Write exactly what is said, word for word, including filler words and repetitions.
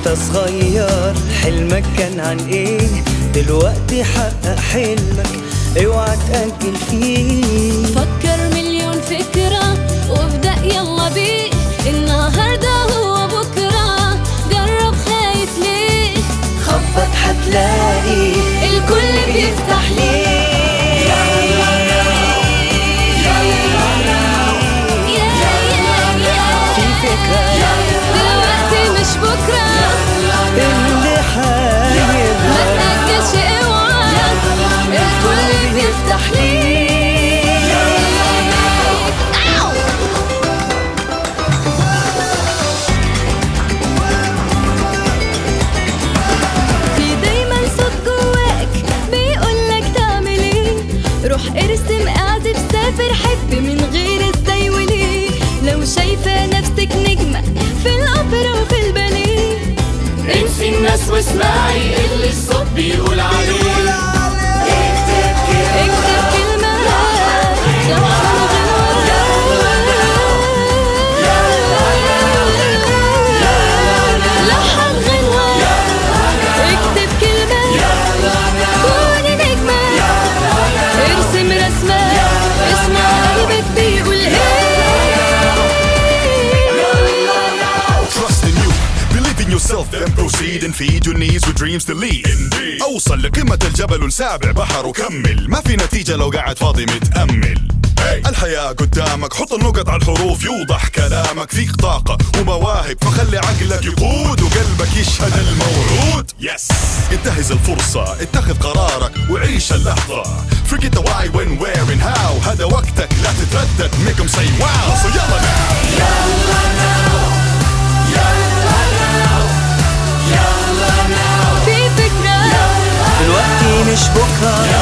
وانت صغير حلمك كان عن ايه؟ دلوقتي حقق حلمك، اوعى تأجل فيه. فكر مليون فكرة وابدأ يلا بيه، النهاردة هو بكرة، جرب خايف ليه؟ خبط هتلاقي الكل بيفتح ليه. في فكرة دلوقتي مش بكرة، اللي حايب ما تأجلش اوعى، الكل بيفتح ليه. في دايما صوت جواك بيقولك تعمل ايه، روح ارسم اعزف سافر حب من غير ازاي وليه. لو شايفة نفسك نجمة في الأوبرا وفي الباليه، انسي الناس واسمعي اللي الصوت بيقول عليه. اكتب كلمة لحن غنوة، اكتب كلمة كوني نجمة، ارسم رسمة اسمع قلبك بيقول ايه. Trust in you, believe in yourself, then proceed and feed your needs with dreams to lead. Indeed. أوصل لقمة الجبل والسابع بحر وكمل، ما في نتيجة لو قاعد فاضي متأمل. Hey. الحياة قدامك، حط النقط على الحروف يوضح كلامك، فيك طاقة ومواهب فخلي عقلك يقود وقلبك يشهد الموعود. يس yes. انتهز الفرصة، اتخذ قرارك وعيش اللحظة. Forget the why, when, where and how، هذا وقتك لا تتردد، make them say wow. So يلا now. يلا now. يلا now. يلا now. في فكرة دلوقتي مش بكرة.